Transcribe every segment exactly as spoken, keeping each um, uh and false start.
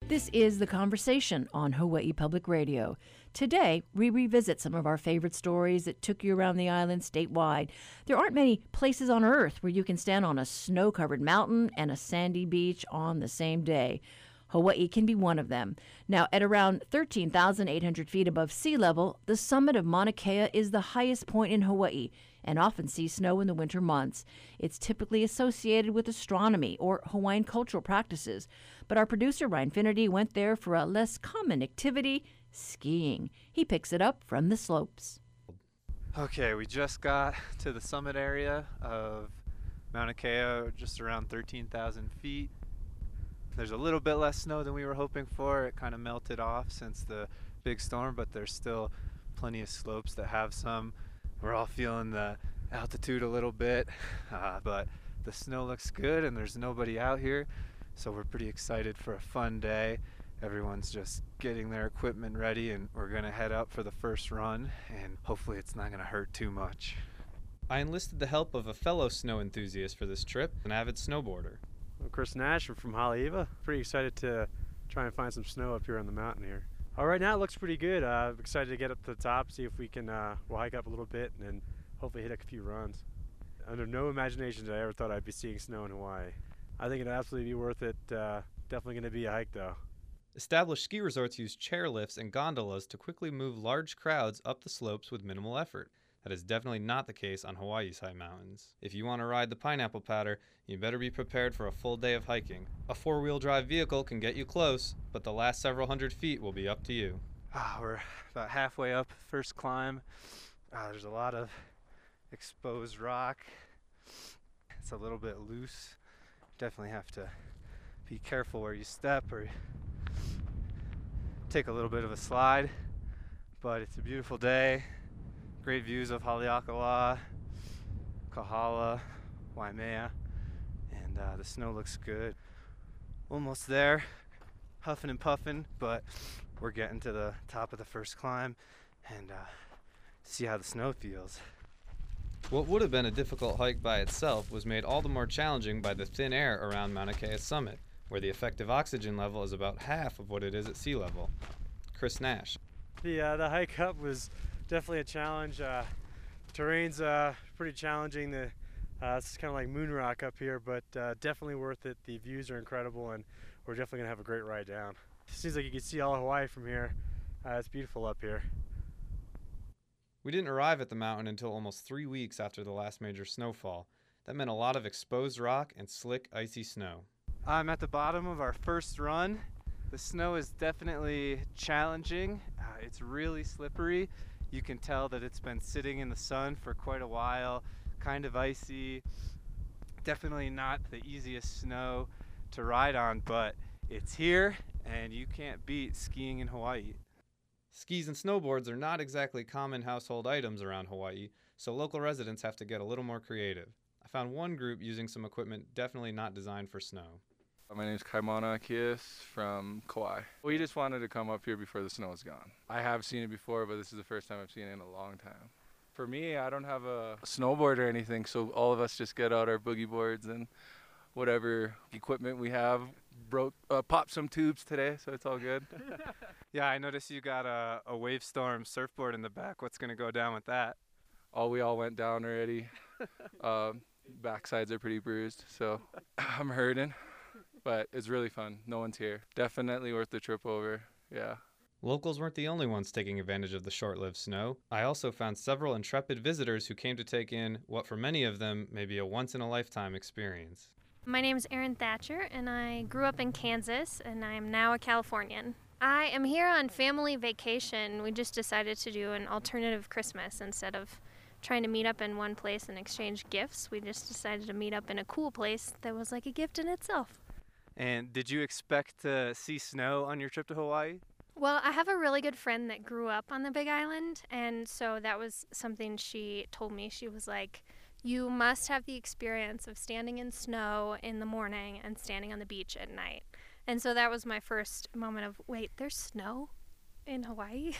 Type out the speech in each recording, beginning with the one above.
This is The Conversation on Hawaii Public Radio. Today, we revisit some of our favorite stories that took you around the island statewide. There aren't many places on Earth where you can stand on a snow-covered mountain and a sandy beach on the same day. Hawaii can be one of them. Now, at around thirteen thousand eight hundred feet above sea level, the summit of Mauna Kea is the highest point in Hawaii and often sees snow in the winter months. It's typically associated with astronomy or Hawaiian cultural practices. But our producer, Ryan Finnerty, went there for a less common activity, skiing. He picks it up from the slopes. Okay, we just got to the summit area of Mauna Kea, just around thirteen thousand feet. There's a little bit less snow than we were hoping for. It kind of melted off since the big storm, but there's still plenty of slopes that have some. We're all feeling the altitude a little bit, uh, but the snow looks good and there's nobody out here, so we're pretty excited for a fun day. Everyone's just getting their equipment ready and we're gonna head up for the first run, and hopefully it's not gonna hurt too much. I enlisted the help of a fellow snow enthusiast for this trip, an avid snowboarder. I'm Chris Nash. I'm from Haleiwa. Pretty excited to try and find some snow up here on the mountain here. Uh, right now it looks pretty good. Uh, excited to get up to the top, see if we can uh, we'll hike up a little bit and then hopefully hit a few runs. Under no imagination did I ever thought I'd be seeing snow in Hawaii. I think it'd absolutely be worth it. Uh, definitely going to be a hike though. Established ski resorts use chairlifts and gondolas to quickly move large crowds up the slopes with minimal effort. That is definitely not the case on Hawaii's high mountains. If you want to ride the pineapple powder, you better be prepared for a full day of hiking. A four-wheel drive vehicle can get you close, but the last several hundred feet will be up to you. Ah, we're about halfway up first climb. Ah, there's a lot of exposed rock. It's a little bit loose. Definitely have to be careful where you step or take a little bit of a slide, but it's a beautiful day. Great views of Haleakala, Kahala, Waimea, and uh, the snow looks good. Almost there, huffing and puffing, but we're getting to the top of the first climb and uh, see how the snow feels. What would have been a difficult hike by itself was made all the more challenging by the thin air around Mauna Kea's summit, where the effective oxygen level is about half of what it is at sea level. Chris Nash. The, uh, the hike up was definitely a challenge. Uh, terrain's uh, pretty challenging. The, uh, it's kind of like moon rock up here, but uh, definitely worth it. The views are incredible, and we're definitely gonna have a great ride down. It seems like you can see all of Hawaii from here. Uh, it's beautiful up here. We didn't arrive at the mountain until almost three weeks after the last major snowfall. That meant a lot of exposed rock and slick, icy snow. I'm at the bottom of our first run. The snow is definitely challenging. Uh, it's really slippery. You can tell that it's been sitting in the sun for quite a while, kind of icy. Definitely not the easiest snow to ride on, but it's here and you can't beat skiing in Hawaii. Skis and snowboards are not exactly common household items around Hawaii, so local residents have to get a little more creative. I found one group using some equipment definitely not designed for snow. My name is Kaimana Akias from Kauai. We just wanted to come up here before the snow is gone. I have seen it before, but this is the first time I've seen it in a long time. For me, I don't have a snowboard or anything, so all of us just get out our boogie boards and whatever equipment we have. Broke, uh, popped some tubes today, so it's all good. Yeah, I noticed you got a, a Wavestorm surfboard in the back. What's going to go down with that? Oh, we all went down already. um, backsides are pretty bruised, so I'm hurting. But it's really fun. No one's here. Definitely worth the trip over. Yeah. Locals weren't the only ones taking advantage of the short-lived snow. I also found several intrepid visitors who came to take in what for many of them may be a once-in-a-lifetime experience. My name is Erin Thatcher, and I grew up in Kansas, and I am now a Californian. I am here on family vacation. We just decided to do an alternative Christmas instead of trying to meet up in one place and exchange gifts. We just decided to meet up in a cool place that was like a gift in itself. And did you expect to see snow on your trip to Hawaii? Well, I have a really good friend that grew up on the Big Island, and so that was something she told me. She was like, you must have the experience of standing in snow in the morning and standing on the beach at night. And so that was my first moment of, wait, there's snow in Hawaii?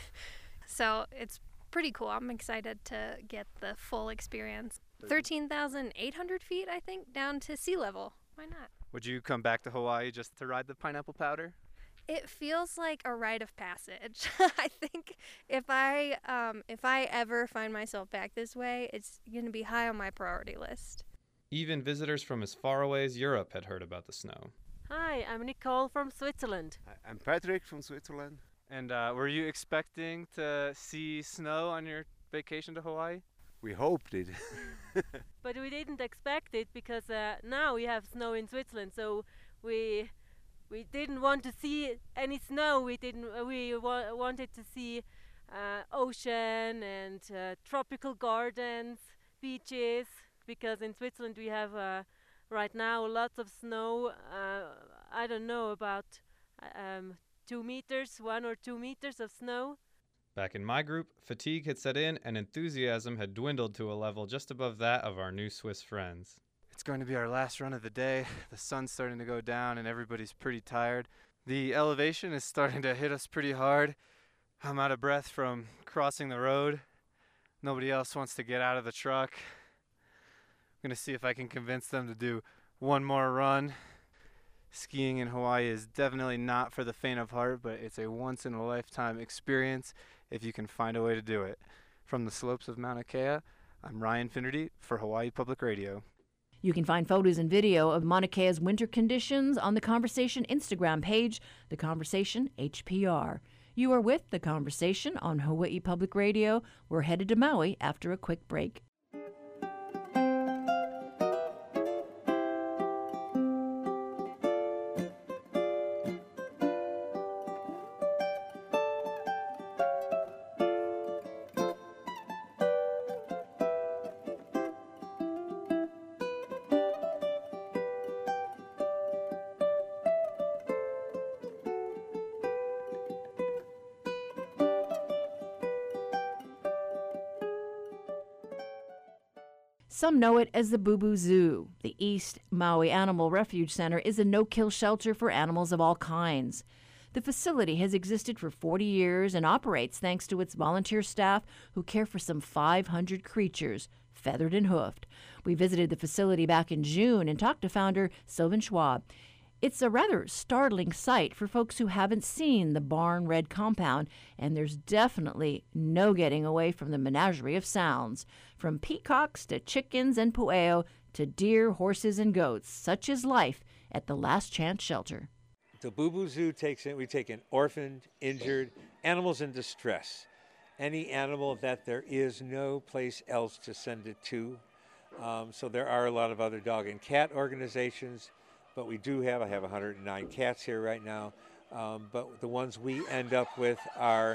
So it's pretty cool. I'm excited to get the full experience. thirteen thousand eight hundred feet, I think, down to sea level. Why not? Would you come back to Hawaii just to ride the pineapple powder? It feels like a rite of passage. I think if I um, if I ever find myself back this way, it's going to be high on my priority list. Even visitors from as far away as Europe had heard about the snow. Hi, I'm Nicole from Switzerland. I'm Patrick from Switzerland. And uh, were you expecting to see snow on your vacation to Hawaii? We hoped it. But we didn't expect it because uh, now we have snow in Switzerland, so we we didn't want to see any snow. We didn't. Uh, we wa- wanted to see uh, ocean and uh, tropical gardens, beaches, because in Switzerland we have uh, right now lots of snow. Uh, I don't know, about um, two meters, one or two meters of snow. Back in my group, fatigue had set in and enthusiasm had dwindled to a level just above that of our new Swiss friends. It's going to be our last run of the day. The sun's starting to go down and everybody's pretty tired. The elevation is starting to hit us pretty hard. I'm out of breath from crossing the road. Nobody else wants to get out of the truck. I'm going to see if I can convince them to do one more run. Skiing in Hawaii is definitely not for the faint of heart, but it's a once-in-a-lifetime experience if you can find a way to do it. From the slopes of Mauna Kea, I'm Ryan Finnerty for Hawaii Public Radio. You can find photos and video of Mauna Kea's winter conditions on the Conversation Instagram page, The Conversation H P R. You are with The Conversation on Hawaii Public Radio. We're headed to Maui after a quick break. Some know it as the Boo Boo Zoo. The East Maui Animal Refuge Center is a no-kill shelter for animals of all kinds. The facility has existed for forty years and operates thanks to its volunteer staff who care for some five hundred creatures, feathered and hoofed. We visited the facility back in June and talked to founder Sylvan Schwab. It's a rather startling sight for folks who haven't seen the barn red compound, and there's definitely no getting away from the menagerie of sounds. From peacocks to chickens and pueo to deer, horses, and goats, such is life at the Last Chance Shelter. The Boo Boo Zoo takes in, we take in orphaned, injured, animals in distress. Any animal that there is no place else to send it to. Um, so there are a lot of other dog and cat organizations. But we do have, I have one hundred nine cats here right now, um, but the ones we end up with are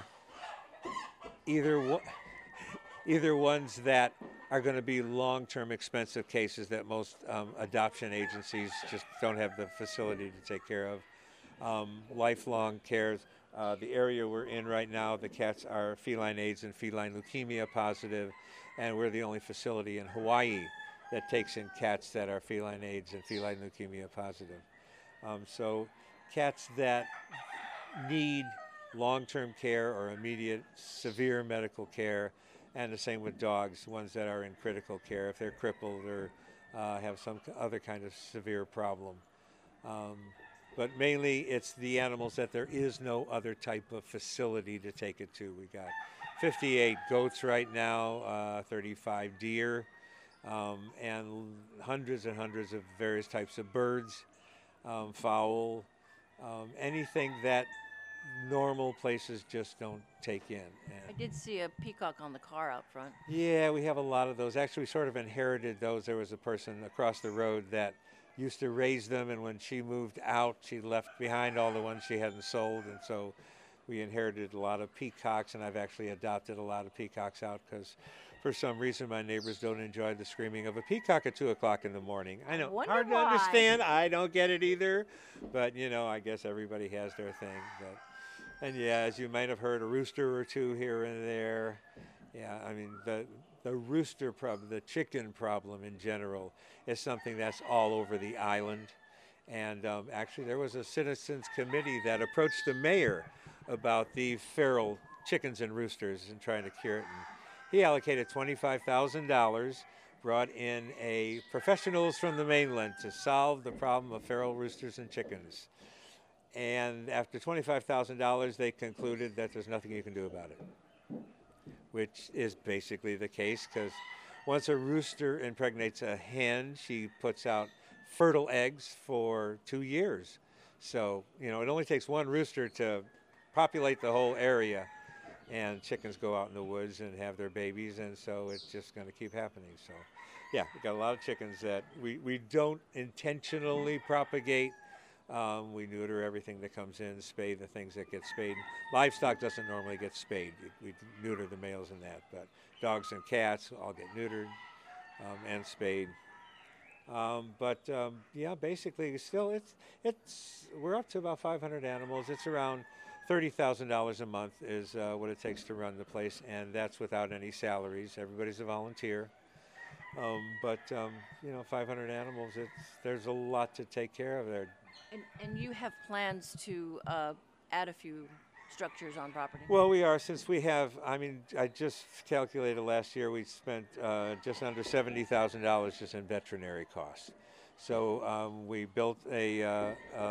either, wo- either ones that are going to be long-term expensive cases that most um, adoption agencies just don't have the facility to take care of. Um, lifelong cares. Uh, the area we're in right now, the cats are feline AIDS and feline leukemia positive, and we're the only facility in Hawaii that takes in cats that are feline AIDS and feline leukemia positive. Um, so cats that need long-term care or immediate severe medical care, and the same with dogs, ones that are in critical care if they're crippled or uh, have some other kind of severe problem. Um, but mainly it's the animals that there is no other type of facility to take it to. We got fifty-eight goats right now, uh, thirty-five deer, Um, and hundreds and hundreds of various types of birds, um, fowl, um, anything that normal places just don't take in. And I did see a peacock on the car out front. yeah, we have a lot of those. Actually, we sort of inherited those. There was a person across the road that used to raise them, and when she moved out, she left behind all the ones she hadn't sold, and so we inherited a lot of peacocks, and I've actually adopted a lot of peacocks out because for some reason my neighbors don't enjoy the screaming of a peacock at two o'clock in the morning. I know, Wonder hard to why. understand. I don't get it either, but you know, I guess everybody has their thing. But, and yeah, as you might have heard, a rooster or two here and there. Yeah, I mean, the the rooster problem, the chicken problem in general, is something that's all over the island. And um, actually, there was a citizens committee that approached the mayor about the feral chickens and roosters and trying to cure it. And he allocated twenty-five thousand dollars, brought in a professionals from the mainland to solve the problem of feral roosters and chickens. and after twenty-five thousand dollars, they concluded that there's nothing you can do about it, which is basically the case, because once a rooster impregnates a hen, she puts out fertile eggs for two years. So, you know, it only takes one rooster to populate the whole area, and chickens go out in the woods and have their babies, and so it's just going to keep happening. So, yeah, we got a lot of chickens that we, we don't intentionally propagate. Um, we neuter everything that comes in, spay the things that get spayed. Livestock doesn't normally get spayed. We neuter the males in that, but dogs and cats all get neutered um, and spayed. Um, but um, yeah, basically, still, it's it's we're up to about five hundred animals. It's around thirty thousand dollars a month is uh, what it takes to run the place, and that's without any salaries. Everybody's a volunteer. Um, but um, you know, five hundred animals. It's there's a lot to take care of there. And, and you have plans to uh, add a few structures on property? Well, we are, since we have, I mean, I just calculated last year we spent uh, just under seventy thousand dollars just in veterinary costs. So um, we built a, uh, a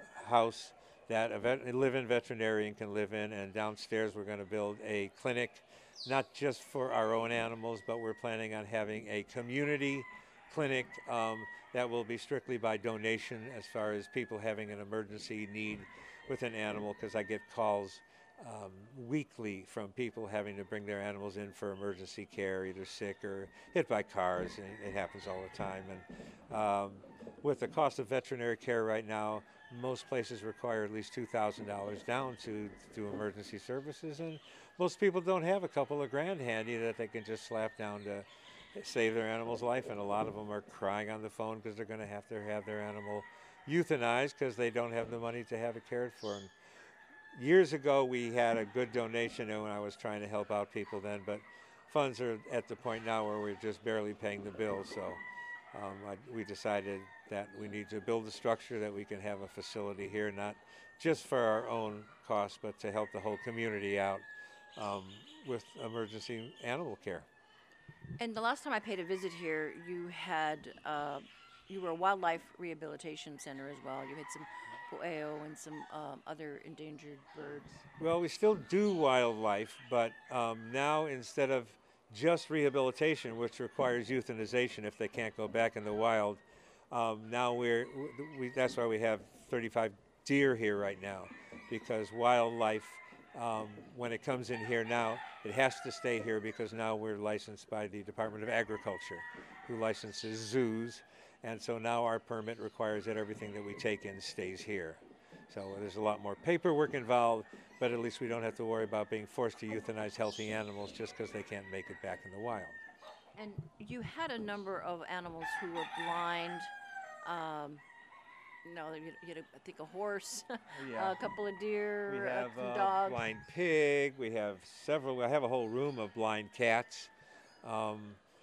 house that a, vet, a live-in veterinarian can live in, and downstairs we're going to build a clinic, not just for our own animals, but we're planning on having a community clinic um, that will be strictly by donation, as far as people having an emergency need with an animal, because I get calls um, weekly from people having to bring their animals in for emergency care, either sick or hit by cars, and it happens all the time. And um, with the cost of veterinary care right now, most places require at least two thousand dollars down to do emergency services, and most people don't have a couple of grand handy that they can just slap down to save their animal's life, and a lot of them are crying on the phone because they're going to have to have their animal euthanized because they don't have the money to have it cared for. And years ago, we had a good donation, and when I was trying to help out people then, but funds are at the point now where we're just barely paying the bills. So um, I, we decided that we need to build a structure that we can have a facility here, not just for our own costs, but to help the whole community out um, with emergency animal care. And the last time I paid a visit here, you had uh, you were a wildlife rehabilitation center as well. You had some poeo and some um, other endangered birds. Well, we still do wildlife, but um, now instead of just rehabilitation, which requires euthanization if they can't go back in the wild, um, now we're we, that's why we have thirty-five deer here right now, because wildlife, um, when it comes in here now, it has to stay here because now we're licensed by the Department of Agriculture, who licenses zoos, and so now our permit requires that everything that we take in stays here. So there's a lot more paperwork involved, but at least we don't have to worry about being forced to euthanize healthy animals just because they can't make it back in the wild. And you had a number of animals who were blind. Um, no, you had, a, I think, a horse, Yeah. a couple of deer, We have uh, some a dogs. blind pig. We have several. I have a whole room of blind cats, um,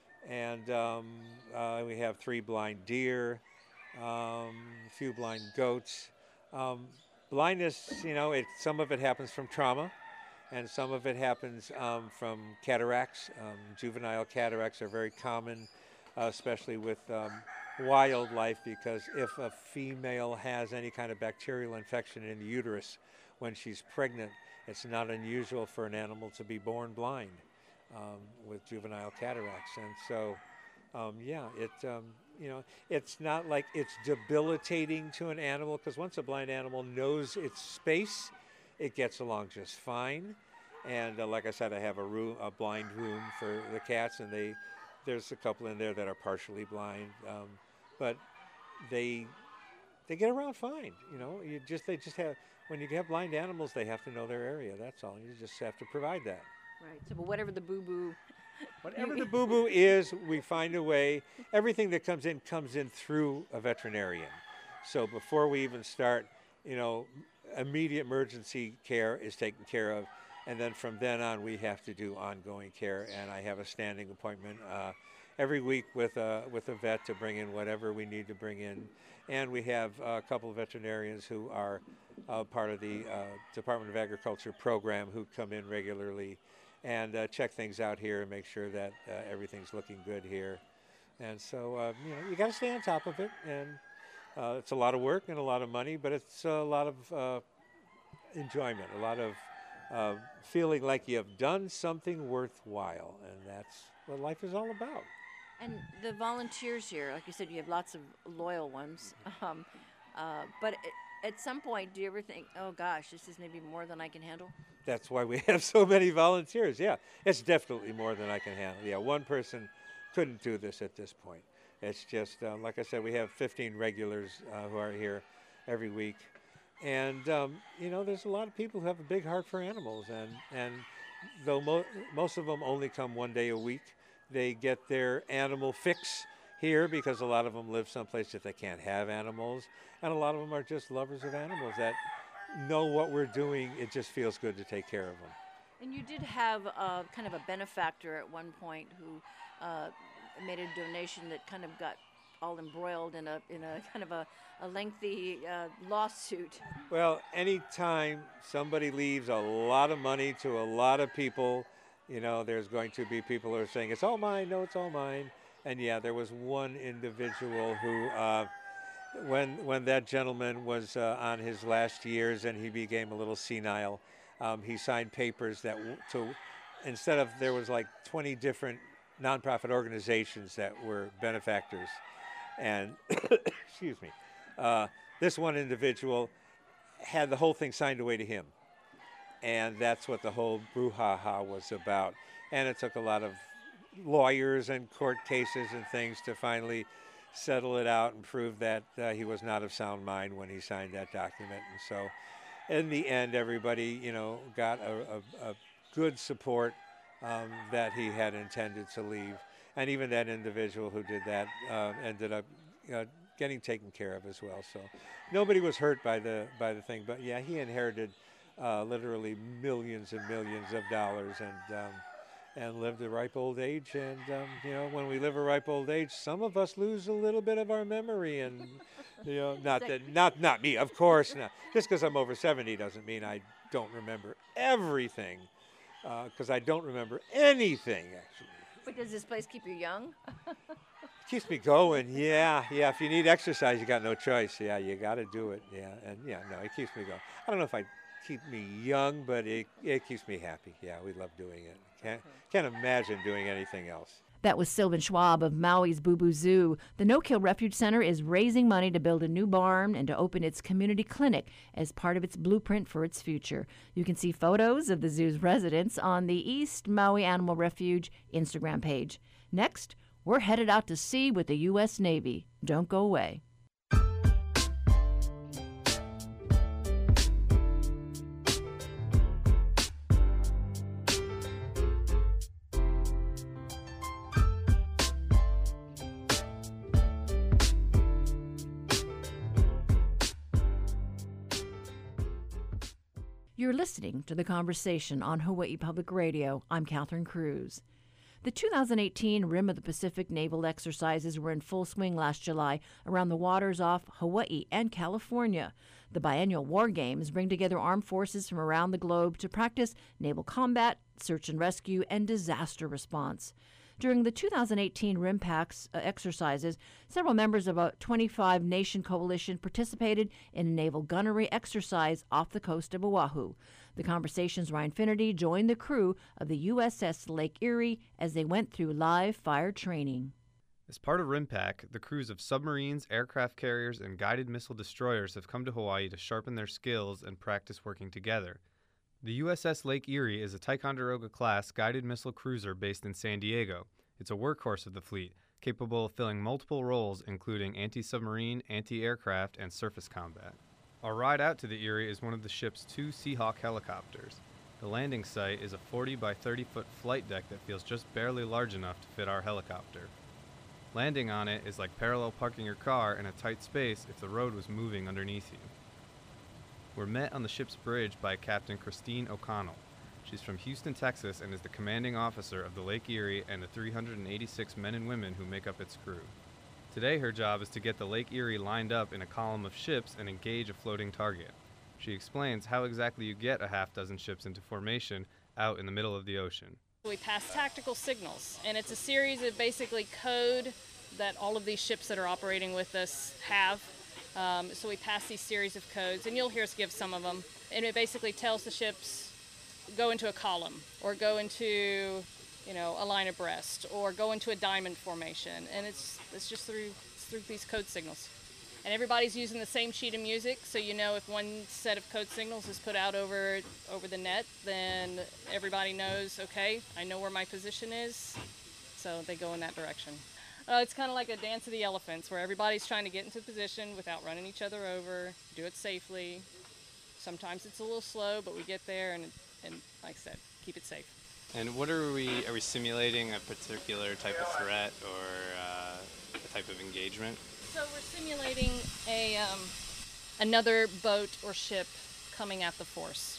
and um, uh, we have three blind deer, um, a few blind goats. Um, blindness, you know, it some of it happens from trauma, and some of it happens um, from cataracts. Um, juvenile cataracts are very common, uh, especially with um, wildlife, because if a female has any kind of bacterial infection in the uterus when she's pregnant, it's not unusual for an animal to be born blind um, with juvenile cataracts. And so, um, yeah, it um, you know, it's not like it's debilitating to an animal, because once a blind animal knows its space, it gets along just fine. And uh, like I said, I have a room, a blind room for the cats, and they there's a couple in there that are partially blind. Um, But they they get around fine, you know. You just they just have when you have blind animals, they have to know their area. That's all. You just have to provide that. Right. So, but whatever the boo boo. Whatever the boo boo is, we find a way. Everything that comes in comes in through a veterinarian. So before we even start, you know, immediate emergency care is taken care of, and then from then on, we have to do ongoing care. And I have a standing appointment Uh, every week with a, with a vet to bring in whatever we need to bring in. And we have a couple of veterinarians who are uh, part of the uh, Department of Agriculture program who come in regularly and uh, check things out here and make sure that uh, everything's looking good here. And so, uh, you know, you got to stay on top of it. And Uh, it's a lot of work and a lot of money, but it's a lot of uh, enjoyment, a lot of uh, feeling like you have done something worthwhile, and that's what life is all about. And the volunteers here, like you said, you have lots of loyal ones. Um, uh, but at, at some point, do you ever think, oh gosh, this is maybe more than I can handle? That's why we have so many volunteers. Yeah, it's definitely more than I can handle. Yeah, one person couldn't do this at this point. It's just, uh, like I said, we have fifteen regulars uh, who are here every week. And, um, you know, there's a lot of people who have a big heart for animals. And, and though mo- most of them only come one day a week, they get their animal fix here because a lot of them live someplace that they can't have animals. And a lot of them are just lovers of animals that know what we're doing. It just feels good to take care of them. And you did have uh, kind of a benefactor at one point who uh, made a donation that kind of got all embroiled in a in a kind of a, a lengthy uh, lawsuit. Well, anytime somebody leaves a lot of money to a lot of people, you know, there's going to be people who are saying, it's all mine, no, it's all mine. And yeah, there was one individual who, uh, when when that gentleman was uh, on his last years and he became a little senile, um, he signed papers that w- to, instead of, there was like twenty different nonprofit organizations that were benefactors. And, excuse me, uh, this one individual had the whole thing signed away to him. And that's what the whole brouhaha was about. And it took a lot of lawyers and court cases and things to finally settle it out and prove that uh, he was not of sound mind when he signed that document. And so in the end, everybody, you know, got a, a, a good support um, that he had intended to leave. And even that individual who did that uh, ended up uh, getting taken care of as well. So nobody was hurt by the by the thing. But yeah, he inherited uh, literally millions and millions of dollars and um, and lived a ripe old age. And um, you know, when we live a ripe old age, some of us lose a little bit of our memory. And you know, not that not not me, of course. Not. Just because I'm over seventy doesn't mean I don't remember everything. Because uh, I don't remember anything actually. But does this place keep you young? Keeps me going, yeah, yeah. If you need exercise, you got no choice. Yeah, you got to do it. Yeah, and yeah, no, it keeps me going. I don't know if I keep me young, but it it keeps me happy. Yeah, we love doing it. Can't can't imagine doing anything else. That was Sylvan Schwab of Maui's Boo Boo Zoo. The No Kill Refuge Center is raising money to build a new barn and to open its community clinic as part of its blueprint for its future. You can see photos of the zoo's residents on the East Maui Animal Refuge Instagram page. Next, we're headed out to sea with the U S Navy. Don't go away. You're listening to The Conversation on Hawaii Public Radio. I'm Catherine Cruz. The two thousand eighteen Rim of the Pacific naval exercises were in full swing last July around the waters off Hawaii and California. The biennial war games bring together armed forces from around the globe to practice naval combat, search and rescue, and disaster response. During the two thousand eighteen RIMPAX uh, exercises, several members of a twenty-five nation coalition participated in a naval gunnery exercise off the coast of Oahu. The Conversation's Ryan Finnerty joined the crew of the U S S Lake Erie as they went through live fire training. As part of RIMPAC, the crews of submarines, aircraft carriers, and guided missile destroyers have come to Hawaii to sharpen their skills and practice working together. The U S S Lake Erie is a Ticonderoga-class guided missile cruiser based in San Diego. It's a workhorse of the fleet, capable of filling multiple roles including anti-submarine, anti-aircraft, and surface combat. Our ride out to the Erie is one of the ship's two Seahawk helicopters. The landing site is a forty by thirty foot flight deck that feels just barely large enough to fit our helicopter. Landing on it is like parallel parking your car in a tight space if the road was moving underneath you. We're met on the ship's bridge by Captain Christine O'Connell. She's from Houston, Texas, and is the commanding officer of the Lake Erie and the three hundred eighty-six men and women who make up its crew. Today, her job is to get the Lake Erie lined up in a column of ships and engage a floating target. She explains how exactly you get a half dozen ships into formation out in the middle of the ocean. We pass tactical signals, and it's a series of basically code that all of these ships that are operating with us have. Um, so we pass these series of codes, and you'll hear us give some of them. And it basically tells the ships, go into a column, or go into, you know, a line abreast, or go into a diamond formation. And it's it's just through it's through these code signals. And everybody's using the same sheet of music, so you know if one set of code signals is put out over over the net, then everybody knows, okay, I know where my position is, so they go in that direction. Uh, it's kind of like a dance of the elephants, where everybody's trying to get into position without running each other over, do it safely. Sometimes it's a little slow, but we get there, and, and like I said, keep it safe. And what are we, are we simulating a particular type of threat or uh, a type of engagement? So we're simulating a um, another boat or ship coming at the force.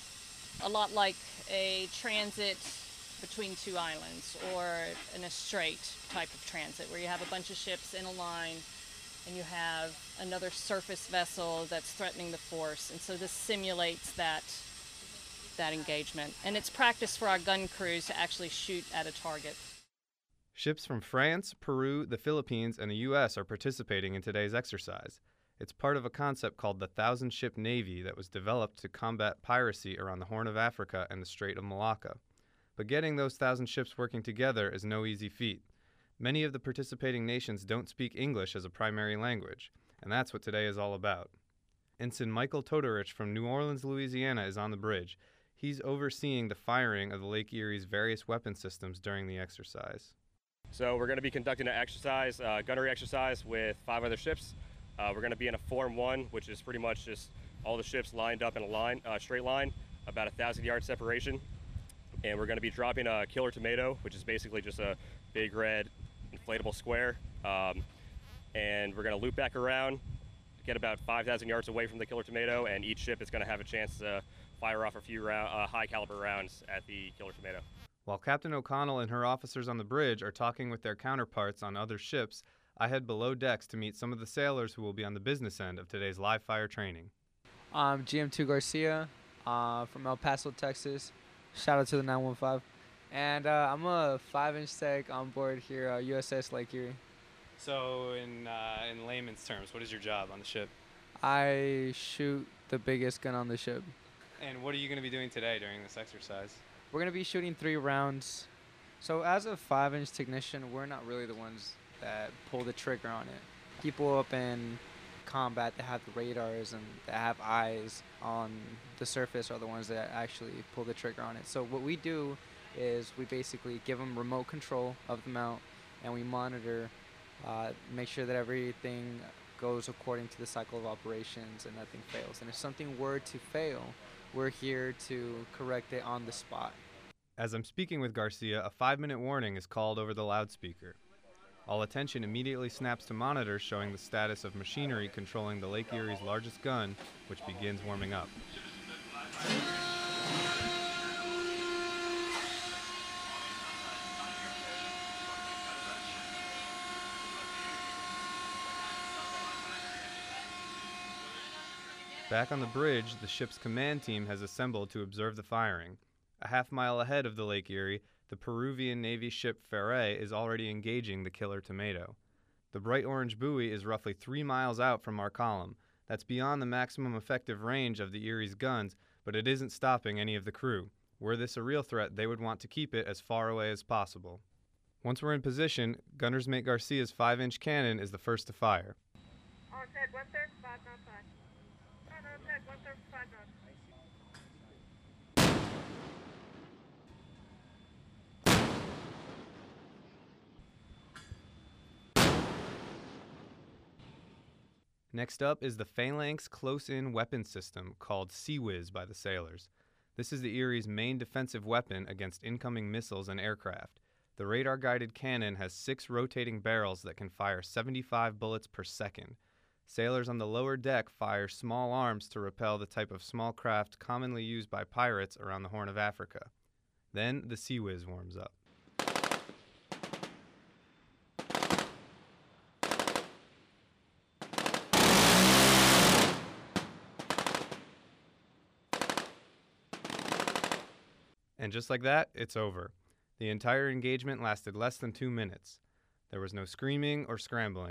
A lot like a transit between two islands, or in a strait type of transit where you have a bunch of ships in a line and you have another surface vessel that's threatening the force. And so this simulates that that engagement. And it's practice for our gun crews to actually shoot at a target. Ships from France, Peru, the Philippines, and the U S are participating in today's exercise. It's part of a concept called the Thousand Ship Navy that was developed to combat piracy around the Horn of Africa and the Strait of Malacca. But getting those thousand ships working together is no easy feat. Many of the participating nations don't speak English as a primary language, and that's what today is all about. Ensign Michael Todorich from New Orleans, Louisiana is on the bridge. He's overseeing the firing of the Lake Erie's various weapon systems during the exercise. So we're going to be conducting an exercise, uh, gunnery exercise with five other ships. Uh, we're going to be in a Form one, which is pretty much just all the ships lined up in a line, uh, straight line, about a thousand yard separation. And we're going to be dropping a killer tomato, which is basically just a big red inflatable square. Um, and we're going to loop back around, get about five thousand yards away from the killer tomato, and each ship is going to have a chance to fire off a few round, uh, high caliber rounds at the killer tomato. While Captain O'Connell and her officers on the bridge are talking with their counterparts on other ships, I head below decks to meet some of the sailors who will be on the business end of today's live fire training. I'm G M two Garcia uh, from El Paso, Texas. Shout out to the nine one five. And uh, I'm a five-inch tech on board here, uh, U S S Lake Erie. So in, uh, in layman's terms, what is your job on the ship? I shoot the biggest gun on the ship. And what are you going to be doing today during this exercise? We're going to be shooting three rounds. So as a five-inch technician, we're not really the ones that pull the trigger on it. People up in combat that have the radars and that have eyes on the surface are the ones that actually pull the trigger on it. So what we do is we basically give them remote control of the mount, and we monitor, uh, make sure that everything goes according to the cycle of operations and nothing fails. And if something were to fail, we're here to correct it on the spot. As I'm speaking with Garcia, a five-minute warning is called over the loudspeaker. All attention immediately snaps to monitors showing the status of machinery controlling the Lake Erie's largest gun, which begins warming up. Back on the bridge, the ship's command team has assembled to observe the firing. A half mile ahead of the Lake Erie, the Peruvian Navy ship Ferre is already engaging the killer tomato. The bright orange buoy is roughly three miles out from our column. That's beyond the maximum effective range of the Erie's guns, but it isn't stopping any of the crew. Were this a real threat, they would want to keep it as far away as possible. Once we're in position, Gunner's Mate Garcia's five-inch cannon is the first to fire. On set, one third, five, not five. On on set, one third, five, not. Next up is the Phalanx Close-In Weapon System, called Sea Whiz by the sailors. This is the Erie's main defensive weapon against incoming missiles and aircraft. The radar-guided cannon has six rotating barrels that can fire seventy-five bullets per second. Sailors on the lower deck fire small arms to repel the type of small craft commonly used by pirates around the Horn of Africa. Then the Sea Whiz warms up. And just like that, it's over. The entire engagement lasted less than two minutes. There was no screaming or scrambling,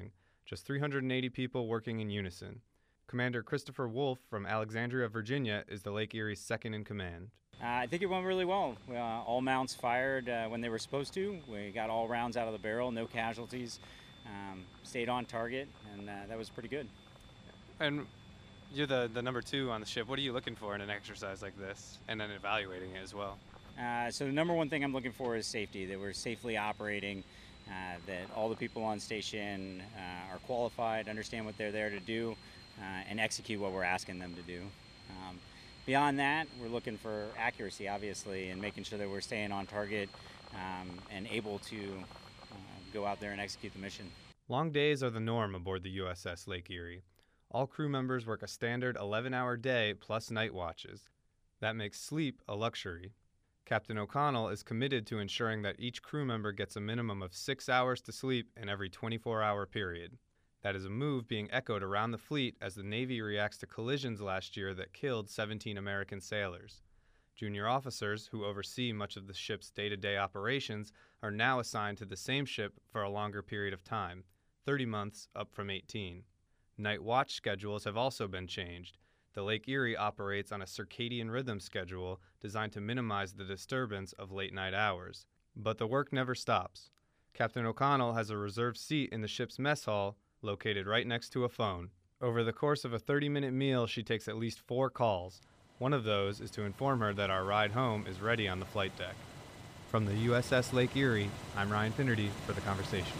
just three hundred eighty people working in unison. Commander Christopher Wolf from Alexandria, Virginia, is the Lake Erie's second in command. Uh, I think it went really well. Uh, all mounts fired uh, when they were supposed to. We got all rounds out of the barrel, no casualties, um, stayed on target, and uh, that was pretty good. And you're the, the number two on the ship. What are you looking for in an exercise like this, and then evaluating it as well? Uh, so the number one thing I'm looking for is safety, that we're safely operating, uh, that all the people on station uh, are qualified, understand what they're there to do, uh, and execute what we're asking them to do. Um, beyond that, we're looking for accuracy, obviously, and making sure that we're staying on target um, and able to uh, go out there and execute the mission. Long days are the norm aboard the U S S Lake Erie. All crew members work a standard eleven-hour day plus night watches. That makes sleep a luxury. Captain O'Connell is committed to ensuring that each crew member gets a minimum of six hours to sleep in every twenty-four hour period. That is a move being echoed around the fleet as the Navy reacts to collisions last year that killed seventeen American sailors. Junior officers, who oversee much of the ship's day-to-day operations, are now assigned to the same ship for a longer period of time, thirty months up from eighteen. Night watch schedules have also been changed. The Lake Erie operates on a circadian rhythm schedule designed to minimize the disturbance of late-night hours. But the work never stops. Captain O'Connell has a reserved seat in the ship's mess hall, located right next to a phone. Over the course of a thirty-minute meal, she takes at least four calls. One of those is to inform her that our ride home is ready on the flight deck. From the U S S Lake Erie, I'm Ryan Finnerty for The Conversation.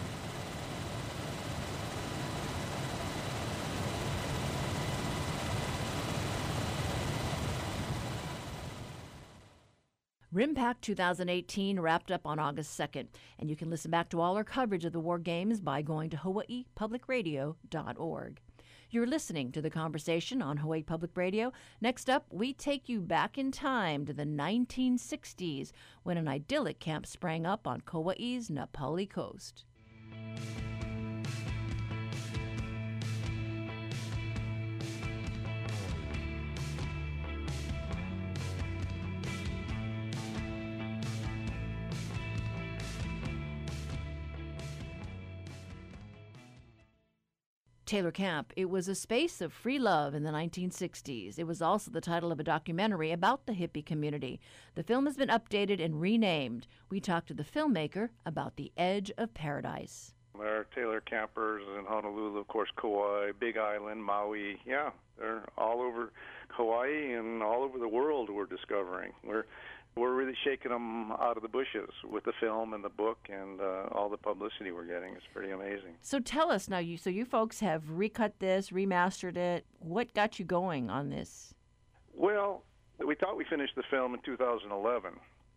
RimPac two thousand eighteen wrapped up on August second, and you can listen back to all our coverage of the War Games by going to hawaii public radio dot org. You're listening to The Conversation on Hawaii Public Radio. Next up, we take you back in time to the nineteen sixties when an idyllic camp sprang up on Kauai's Na Pali coast. Taylor Camp. It was a space of free love in the nineteen sixties. It was also the title of a documentary about the hippie community. The film has been updated and renamed. We talked to the filmmaker about The Edge of Paradise. There are Taylor campers in Honolulu, of course, Kauai, Big Island, Maui. Yeah, they're all over Hawaii and all over the world we're discovering. We're We're really shaking them out of the bushes with the film and the book and uh, all the publicity we're getting. It's pretty amazing. So tell us now, you so you folks have recut this, remastered it. What got you going on this? Well, we thought we finished the film in two thousand eleven,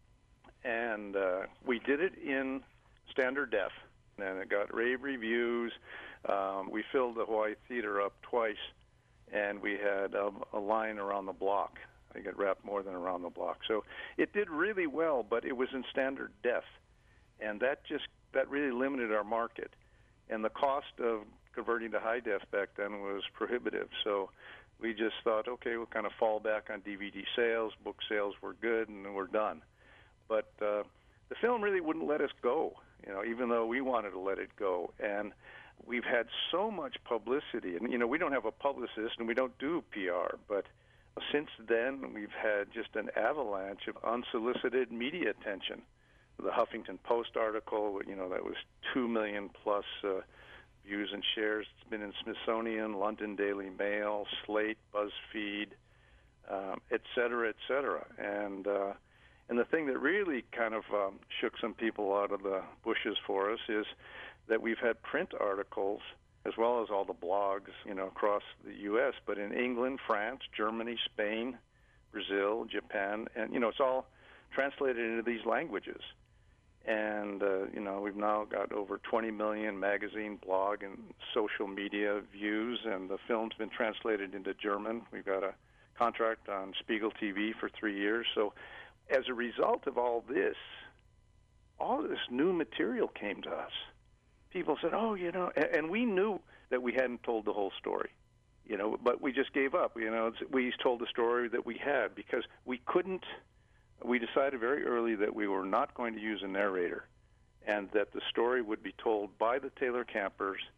and uh, we did it in standard def, and it got rave reviews. Um, we filled the Hawaii Theater up twice, and we had a, a line around the block. I get wrapped more than around the block. So it did really well, but it was in standard def, and that just that really limited our market. And the cost of converting to high def back then was prohibitive. So we just thought, okay, we'll kind of fall back on D V D sales. Book sales were good, and then we're done. But uh, the film really wouldn't let us go, you know, even though we wanted to let it go. And we've had so much publicity, and you know, we don't have a publicist and we don't do P R, but since then, we've had just an avalanche of unsolicited media attention. The Huffington Post article, you know, that was two million plus uh, views and shares. It's been in Smithsonian, London Daily Mail, Slate, BuzzFeed, um, et cetera, et cetera. And, uh, and the thing that really kind of um, shook some people out of the bushes for us is that we've had print articles as well as all the blogs, you know, across the U S, but in England, France, Germany, Spain, Brazil, Japan, and, you know, it's all translated into these languages. And, uh, you know, we've now got over twenty million magazine, blog, and social media views, and the film's been translated into German. We've got a contract on Spiegel T V for three years. So as a result of all this, all this new material came to us. People said, oh, you know, and we knew that we hadn't told the whole story, you know, but we just gave up. You know, we told the story that we had because we couldn't, we decided very early that we were not going to use a narrator and that the story would be told by the Taylor campers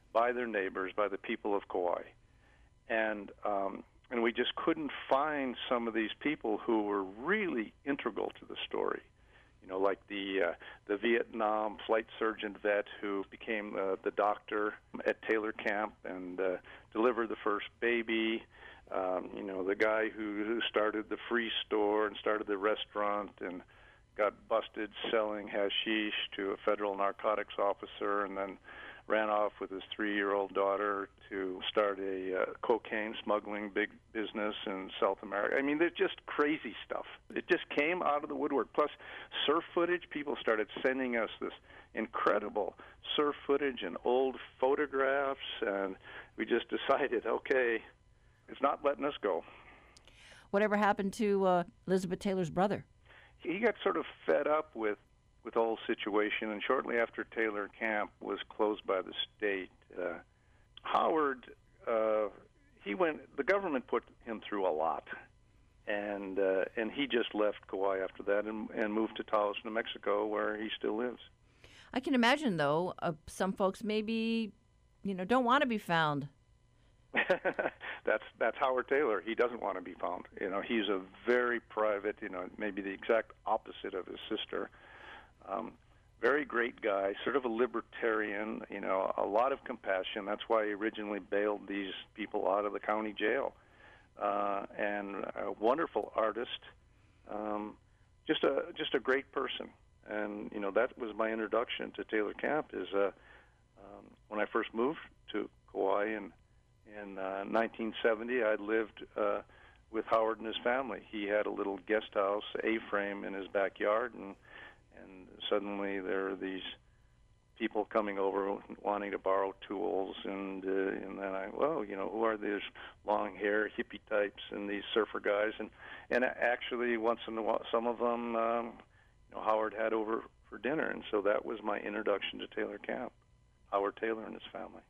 by their neighbors, by the people of Kauai. And um, and we just couldn't find some of these people who were really integral to the story. You know, like the uh, the Vietnam flight surgeon vet who became uh, the doctor at Taylor Camp and uh, delivered the first baby. Um, you know, the guy who, who started the free store and started the restaurant and got busted selling hashish to a federal narcotics officer, and then ran off with his three-year-old daughter to start a uh, cocaine smuggling big business in South America. I mean, they're just crazy stuff. It just came out of the woodwork. Plus, surf footage. People started sending us this incredible surf footage and old photographs, and we just decided, okay, it's not letting us go. Whatever happened to uh, Elizabeth Taylor's brother? He got sort of fed up with with the whole situation, and shortly after Taylor Camp was closed by the state, uh, Howard, uh, he went, the government put him through a lot, and uh, and he just left Kauai after that and, and moved to Taos, New Mexico, where he still lives. I can imagine, though, uh, some folks maybe, you know, don't want to be found. that's that's Howard Taylor. He doesn't want to be found. You know, he's a very private, you know, maybe the exact opposite of his sister. Um, very great guy, sort of a libertarian, you know, a lot of compassion. That's why he originally bailed these people out of the county jail. Uh, and a wonderful artist, um, just a just a great person. And, you know, that was my introduction to Taylor Camp is uh, um, when I first moved to Kauai in, in uh, nineteen seventy, I lived uh, with Howard and his family. He had a little guest house, A-frame, in his backyard, and And suddenly there are these people coming over wanting to borrow tools, and uh, and then I, well, you know, who are these long hair hippie types and these surfer guys? And and actually, once in a while, some of them, um, you know, Howard had over for dinner, and so that was my introduction to Taylor Camp, Howard Taylor and his family.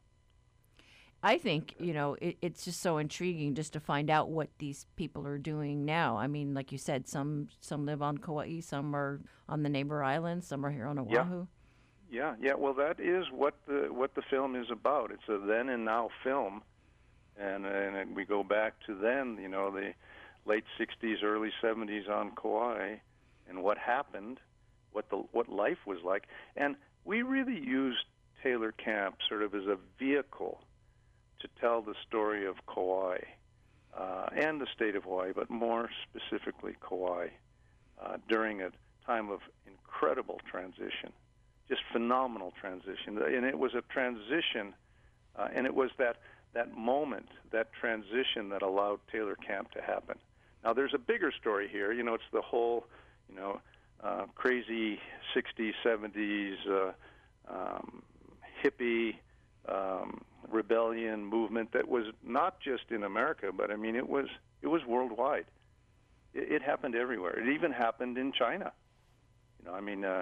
I think, you know, it, it's just so intriguing just to find out what these people are doing now. I mean, like you said, some some live on Kauai, some are on the neighbor islands, some are here on Oahu. Yeah, yeah, yeah. Well, that is what the what the film is about. It's a then and now film, and and we go back to then, you know, the late sixties, early seventies on Kauai, and what happened, what the what life was like, and we really used Taylor Camp sort of as a vehicle to tell the story of Kauai uh, and the state of Hawaii, but more specifically Kauai, uh, during a time of incredible transition, just phenomenal transition. And it was a transition, uh, and it was that, that moment, that transition that allowed Taylor Camp to happen. Now, there's a bigger story here. You know, it's the whole, you know, uh, crazy sixties, seventies, uh, um, hippie, Um, rebellion movement that was not just in America, but I mean it was it was worldwide. It, it happened everywhere. It even happened in China. You know, I mean, uh,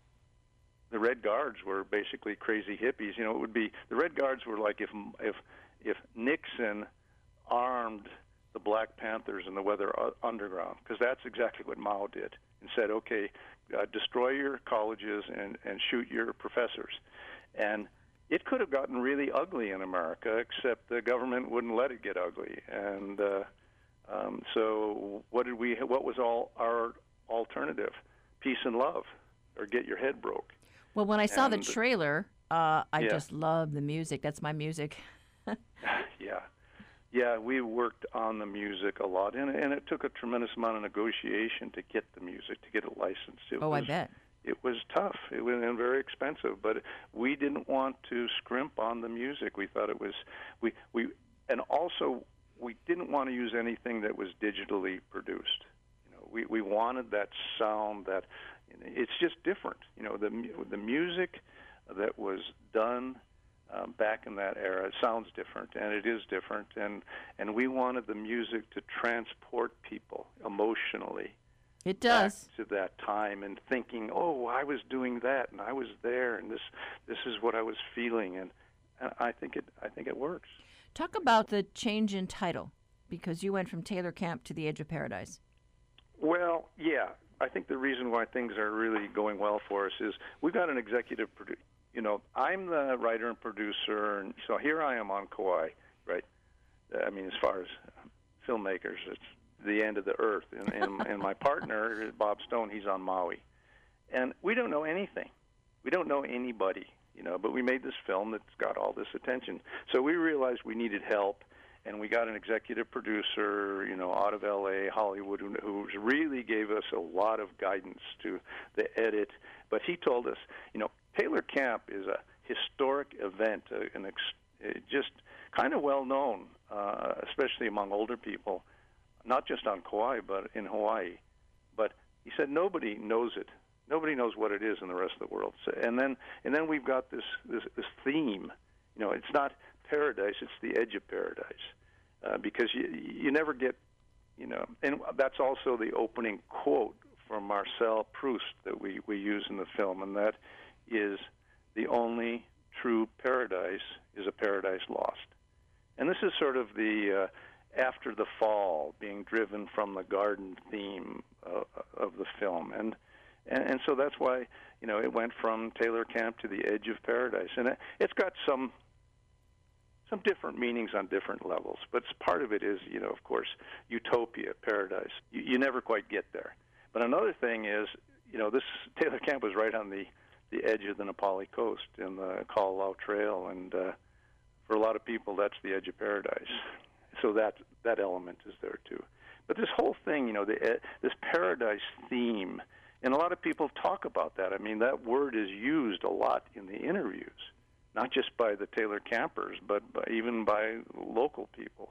the Red Guards were basically crazy hippies. You know, it would be the Red Guards were like if if if Nixon armed the Black Panthers and the Weather Underground, because that's exactly what Mao did, and said, okay, uh, destroy your colleges and and shoot your professors, and it could have gotten really ugly in America, except the government wouldn't let it get ugly. And uh, um, so, what did we? What was all our alternative? Peace and love, or get your head broke. Well, when I saw and, the trailer, uh, I yeah. just love the music. That's my music. yeah, yeah. We worked on the music a lot, and, and it took a tremendous amount of negotiation to get the music, to get it licensed. It oh, was, I bet. It was tough. It was and very expensive, but we didn't want to scrimp on the music. We thought it was we we and also we didn't want to use anything that was digitally produced. You know, we we wanted that sound that it's just different. You know, the the music that was done uh, back in that era, it sounds different, and it is different, and and we wanted the music to transport people emotionally. It does. Back to that time and thinking, oh, I was doing that, and I was there, and this this is what I was feeling, and, and I think it I think it works. Talk about the change in title, because you went from Taylor Camp to The Edge of Paradise. Well, yeah, I think the reason why things are really going well for us is we've got an executive produ- you know, I'm the writer and producer, and so here I am on Kauai, right? I mean, as far as filmmakers, it's the end of the earth. And, and, and my partner, Bob Stone, he's on Maui. And we don't know anything. We don't know anybody, you know, but we made this film that's got all this attention. So we realized we needed help, and we got an executive producer, you know, out of L A, Hollywood, who, who really gave us a lot of guidance to the edit. But he told us, you know, Taylor Camp is a historic event, uh, an ex- just kind of well known, uh, especially among older people, not just on Kauai, but in Hawaii. But he said nobody knows it. Nobody knows what it is in the rest of the world. So, and then and then we've got this, this, this theme. You know, it's not paradise, it's the edge of paradise. Uh, because you, you never get, you know, and that's also the opening quote from Marcel Proust that we, we use in the film, and that is, the only true paradise is a paradise lost. And this is sort of the uh, after the fall, being driven from the garden theme uh, of the film. And, and and so that's why, you know, it went from Taylor Camp to the edge of paradise. And it, it's got some some different meanings on different levels. But part of it is, you know, of course, utopia, paradise. You, you never quite get there. But another thing is, you know, this Taylor Camp was right on the, the edge of the Nepali coast in the Kalalao Trail, and uh, for a lot of people, that's the edge of paradise. So that that element is there too. But this whole thing, you know, the, this paradise theme, and a lot of people talk about that. I mean, that word is used a lot in the interviews, not just by the Taylor campers, but by, even by local people.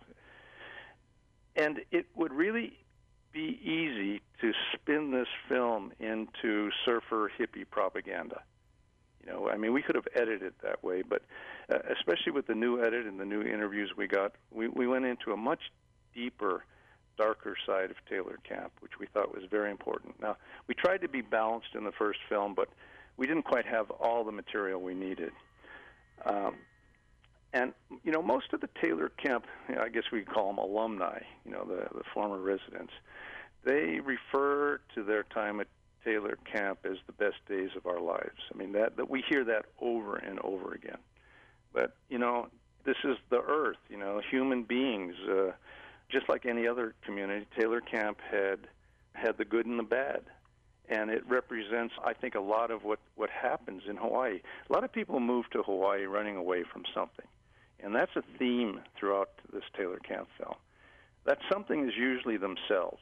And it would really be easy to spin this film into surfer hippie propaganda. You know, I mean, we could have edited it that way, but uh, especially with the new edit and the new interviews we got, we, we went into a much deeper, darker side of Taylor Camp, which we thought was very important. Now, we tried to be balanced in the first film, but we didn't quite have all the material we needed. Um, and, you know, most of the Taylor Camp, you know, I guess we call them alumni, you know, the, the former residents, they refer to their time at Taylor Camp as the best days of our lives. I mean, that, that we hear that over and over again. But, you know, this is the earth, you know, human beings. Uh, just like any other community, Taylor Camp had had the good and the bad. And it represents, I think, a lot of what, what happens in Hawaii. A lot of people move to Hawaii running away from something. And that's a theme throughout this Taylor Camp film. That something is usually themselves.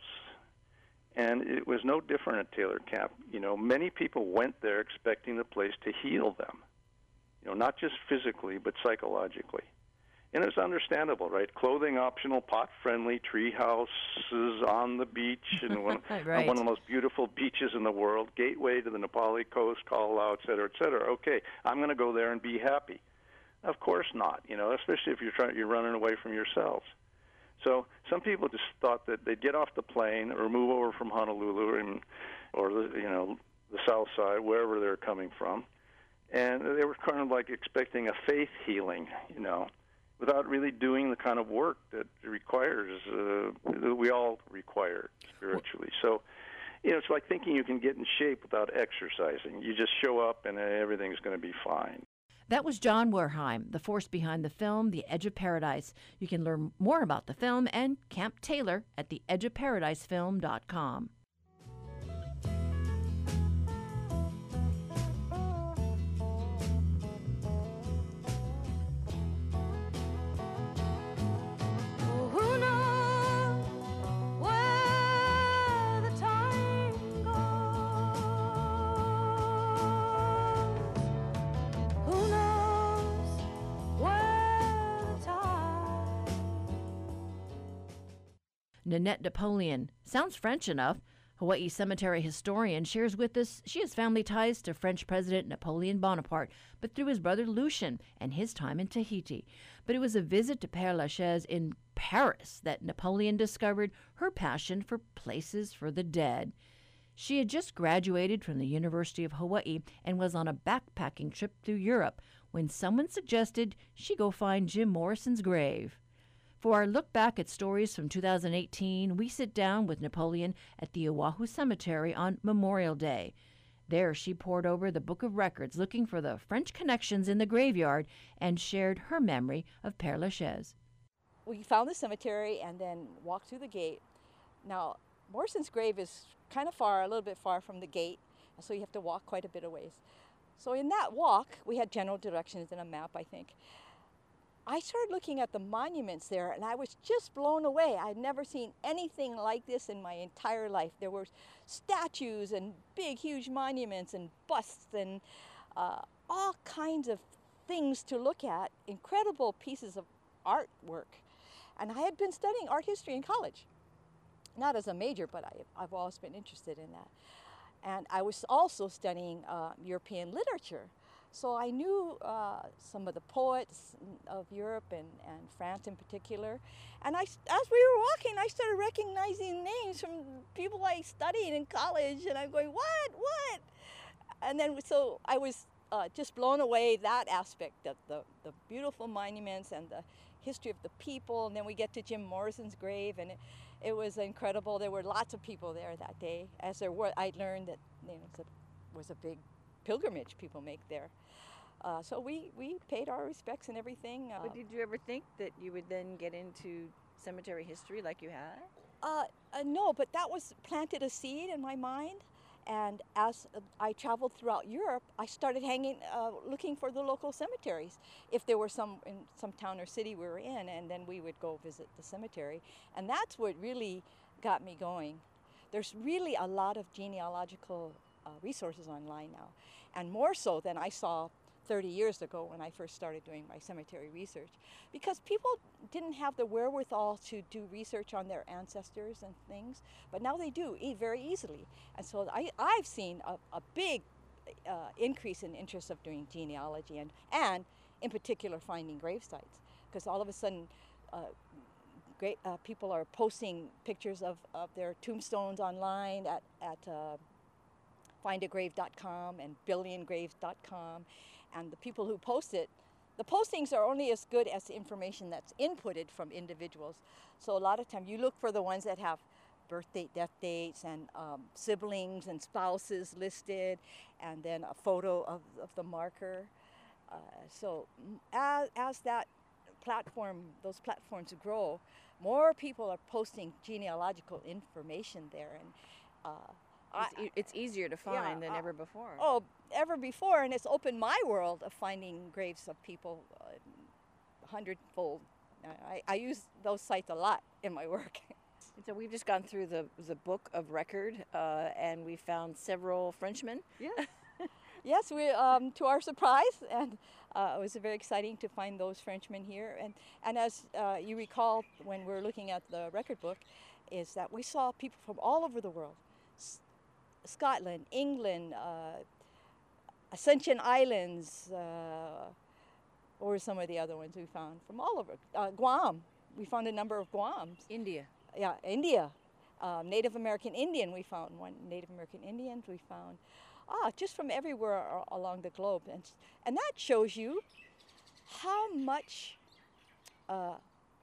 And it was no different at Taylor Camp. You know, many people went there expecting the place to heal them. You know, not just physically, but psychologically. And it's understandable, right? Clothing optional, pot-friendly, tree houses on the beach, and one, right. one of the most beautiful beaches in the world, gateway to the Nepali coast, Kalalao, et cetera, et cetera. Okay, I'm going to go there and be happy. Of course not, you know, especially if you're trying, you're running away from yourselves. So some people just thought that they'd get off the plane or move over from Honolulu and, or the, you know, the south side, wherever they're coming from, and they were kind of like expecting a faith healing, you know, without really doing the kind of work that requires, uh, that we all require spiritually. So, you know, it's like thinking you can get in shape without exercising. You just show up and everything's going to be fine. That was John Werheim, the force behind the film The Edge of Paradise. You can learn more about the film and Camp Taylor at the edge of paradise film dot com. Nanette Napoleon. Sounds French enough. Hawaii cemetery historian shares with us she has family ties to French President Napoleon Bonaparte, but through his brother Lucien and his time in Tahiti. But it was a visit to Père Lachaise in Paris that Napoleon discovered her passion for places for the dead. She had just graduated from the University of Hawaii and was on a backpacking trip through Europe when someone suggested she go find Jim Morrison's grave. For our look back at stories from two thousand eighteen, we sit down with Napoleon at the Oahu Cemetery on Memorial Day. There she pored over the book of records looking for the French connections in the graveyard and shared her memory of Père Lachaise. We found the cemetery and then walked through the gate. Now, Morrison's grave is kind of far, a little bit far from the gate, so you have to walk quite a bit of ways. So in that walk, we had general directions and a map, I think. I started looking at the monuments there, and I was just blown away. I'd never seen anything like this in my entire life. There were statues and big, huge monuments and busts and uh, all kinds of things to look at, incredible pieces of artwork. And I had been studying art history in college. Not as a major, but I, I've always been interested in that. And I was also studying uh, European literature. So I knew uh, some of the poets of Europe and, and France in particular. And I, as we were walking, I started recognizing names from people I studied in college. And I'm going, what, what? And then so I was uh, just blown away, that aspect of the, the beautiful monuments and the history of the people. And then we get to Jim Morrison's grave, and it, it was incredible. There were lots of people there that day. As there were, I learned that, you know, it was a big pilgrimage people make there. Uh, so we, we paid our respects and everything. Uh, But did you ever think that you would then get into cemetery history like you had? Uh, uh, no, but that was planted a seed in my mind. And as uh, I traveled throughout Europe, I started hanging, uh, looking for the local cemeteries. If there were some in some town or city we were in, and then we would go visit the cemetery. And that's what really got me going. There's really a lot of genealogical uh, resources online now, and more so than I saw thirty years ago when I first started doing my cemetery research, because people didn't have the wherewithal to do research on their ancestors and things, but now they do e- very easily. And so I, I've seen a, a big uh, increase in interest of doing genealogy and, and in particular finding grave sites, because all of a sudden uh, great, uh, people are posting pictures of, of their tombstones online at, at uh, find a grave dot com and billion graves dot com. And the people who post it, the postings are only as good as the information that's inputted from individuals. So a lot of time you look for the ones that have birth date, death dates, and um, siblings and spouses listed, and then a photo of, of the marker. Uh, so as, as that platform, those platforms grow, more people are posting genealogical information there. And uh, It's, e- it's easier to find yeah, than uh, ever before. Oh, ever before, and it's opened my world of finding graves of people uh, hundredfold. I, I use those sites a lot in my work. And so we've just gone through the, the book of record, uh, and we found several Frenchmen. Yeah. Yes, we um, to our surprise, and uh, it was very exciting to find those Frenchmen here. And and as uh, you recall, when we were looking at the record book, is that we saw people from all over the world. S- Scotland, England, uh, Ascension Islands, uh, what were some of the other ones we found? From all over. Uh, Guam, we found a number of Guams. India. Yeah, India. Uh, Native American Indian, we found one. Native American Indians, we found. Ah, just from everywhere a- along the globe. And, and that shows you how much uh,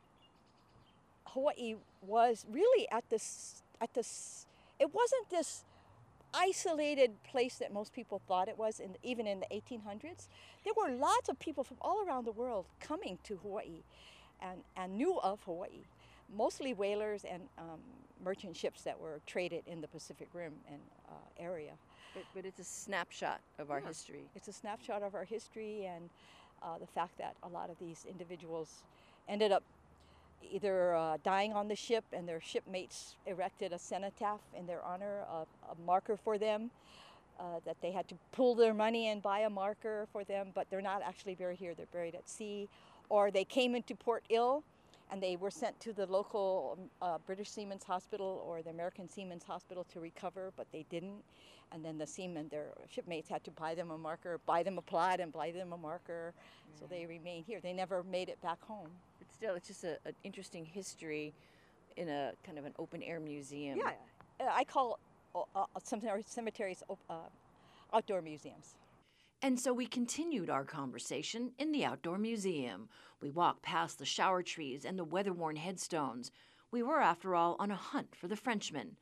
Hawaii was really at this, at this, it wasn't this isolated place that most people thought it was, in, even in the eighteen hundreds. There were lots of people from all around the world coming to Hawaii and, and knew of Hawaii, mostly whalers and um, merchant ships that were traded in the Pacific Rim and uh, area. But, but it's a snapshot of our Yeah. history. It's a snapshot of our history, and uh, the fact that a lot of these individuals ended up either uh, dying on the ship, and their shipmates erected a cenotaph in their honor, a, a marker for them, uh, that they had to pull their money and buy a marker for them, but they're not actually buried here, they're buried at sea. Or they came into port ill, and they were sent to the local uh, British Seamen's Hospital or the American Seamen's Hospital to recover, but they didn't. And then the seamen, their shipmates, had to buy them a marker, buy them a plot, and buy them a marker. Mm. So they remained here. They never made it back home. But still, it's just a, an interesting history in a kind of an open-air museum. Yeah, uh, I call uh, uh, some cemeteries uh, outdoor museums. And so we continued our conversation in the outdoor museum. We walked past the shower trees and the weather-worn headstones. We were, after all, on a hunt for the Frenchmen.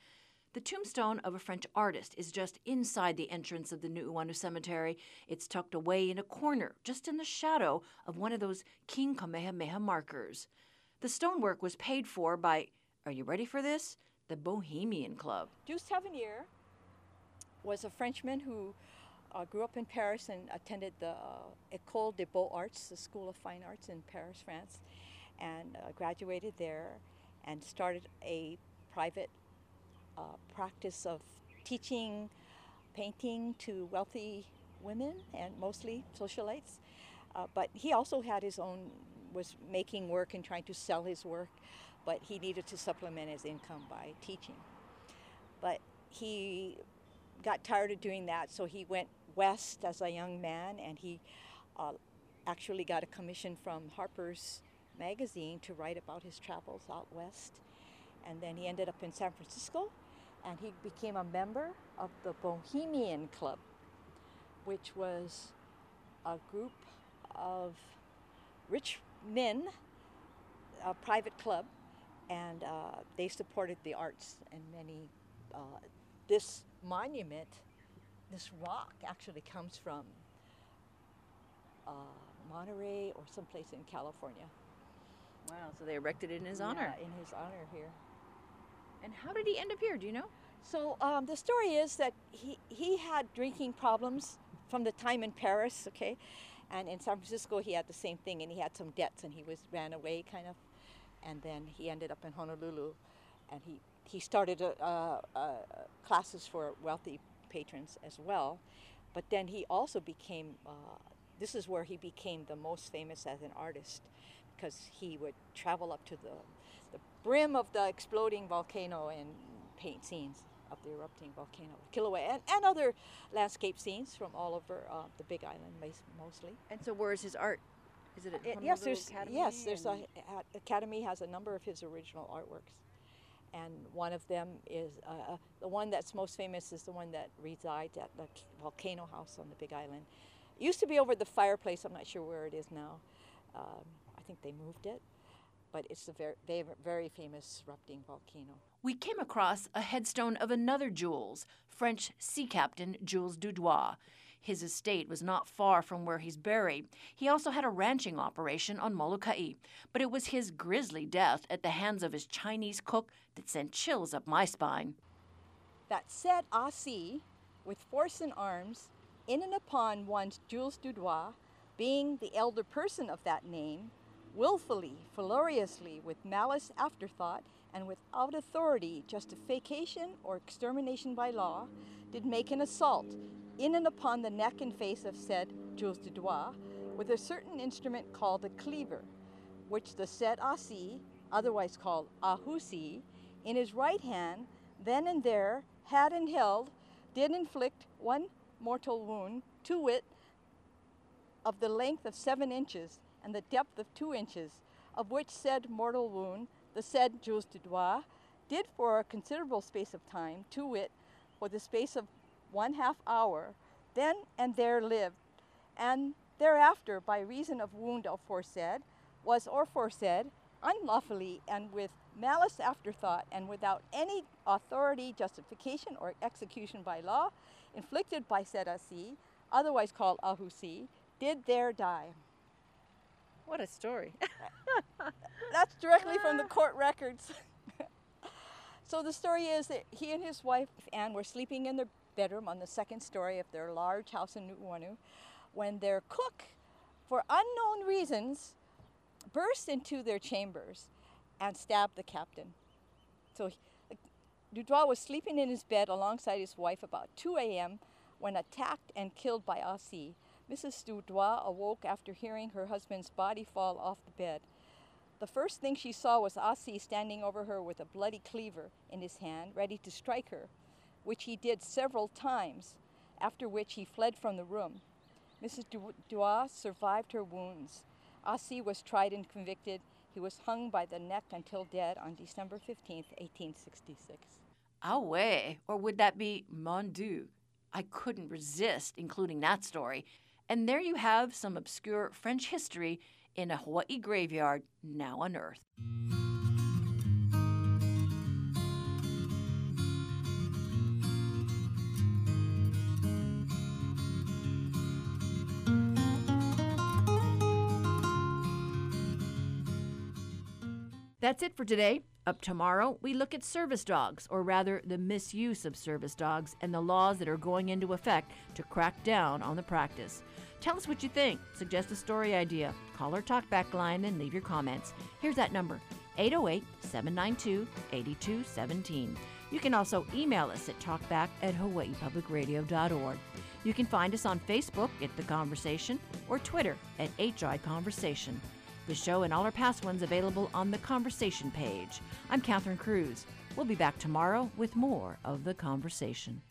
The tombstone of a French artist is just inside the entrance of the Nu'uanu Cemetery. It's tucked away in a corner, just in the shadow of one of those King Kamehameha markers. The stonework was paid for by, are you ready for this? The Bohemian Club. Jules Tavernier was a Frenchman who uh, grew up in Paris and attended the uh, École des Beaux-Arts, the School of Fine Arts in Paris, France, and uh, graduated there and started a private uh, practice of teaching painting to wealthy women and mostly socialites. Uh, but he also had his own, was making work and trying to sell his work, but he needed to supplement his income by teaching. But he got tired of doing that, so he went west as a young man, and he uh, actually got a commission from Harper's Magazine to write about his travels out west. And then he ended up in San Francisco, and he became a member of the Bohemian Club, which was a group of rich men, a private club, and uh, they supported the arts and many. Uh, this monument, this rock, actually comes from uh, Monterey or someplace in California. Wow, so they erected it in his honor. Yeah, in his honor here. And how did he end up here? Do you know? So um, the story is that he, he had drinking problems from the time in Paris, okay? And in San Francisco, he had the same thing, and he had some debts, and he was ran away, kind of. And then he ended up in Honolulu, and he, he started a, a, a classes for wealthy patrons as well. But then he also became, uh, this is where he became the most famous as an artist, because he would travel up to the, the brim of the exploding volcano and paint scenes of the erupting volcano, Kilauea, and, and other landscape scenes from all over uh, the Big Island, mostly. And so where is his art? Is it at It, Honolulu yes, there's Academy? yes, there's a, and- a Academy has a number of his original artworks, and one of them is uh, uh, the one that's most famous is the one that resides at the Volcano House on the Big Island. It used to be over the fireplace. I'm not sure where it is now. Um, I think they moved it, but it's a very, very, very famous erupting volcano. We came across a headstone of another Jules, French sea captain Jules Dudois. His estate was not far from where he's buried. He also had a ranching operation on Molokai, but it was his grisly death at the hands of his Chinese cook that sent chills up my spine. That said Asi, with force and arms, in and upon one Jules Dudois, being the elder person of that name, willfully, feluriously, with malice afterthought, and without authority, justification, or extermination by law, did make an assault in and upon the neck and face of said Jules Dudois, with a certain instrument called a cleaver, which the said Asi, otherwise called Ahusi, in his right hand, then and there, had and held, did inflict one mortal wound, to wit, of the length of seven inches and the depth of two inches, of which said mortal wound the said Jules Dudois did for a considerable space of time, to wit, for the space of one half hour, then and there lived, and thereafter, by reason of wound aforesaid, was aforesaid, unlawfully and with malice afterthought, and without any authority, justification, or execution by law, inflicted by said Asi, otherwise called Ahusi, did there die. What a story. That's directly from the court records. So the story is that he and his wife, Anne, were sleeping in their bedroom on the second story of their large house in Nu'uanu when their cook, for unknown reasons, burst into their chambers and stabbed the captain. So he, Dudois was sleeping in his bed alongside his wife about two a m when attacked and killed by Asi. Missus Dudois awoke after hearing her husband's body fall off the bed. The first thing she saw was Asi standing over her with a bloody cleaver in his hand, ready to strike her, which he did several times, after which he fled from the room. Missus Dudois survived her wounds. Asi was tried and convicted. He was hung by the neck until dead on December fifteenth, eighteen sixty-six. Ah ouais, or would that be mon Dieu? I couldn't resist including that story. And there you have some obscure French history in a Hawaii graveyard now unearthed. That's it for today. Up tomorrow, we look at service dogs, or rather the misuse of service dogs, and the laws that are going into effect to crack down on the practice. Tell us what you think. Suggest a story idea. Call our talkback line and leave your comments. Here's that number, eight oh eight, seven nine two, eight two one seven. You can also email us at talkback at hawaii public radio dot org. You can find us on Facebook at The Conversation or Twitter at H I Conversation. The show and all our past ones available on the Conversation page. I'm Catherine Cruz. We'll be back tomorrow with more of The Conversation.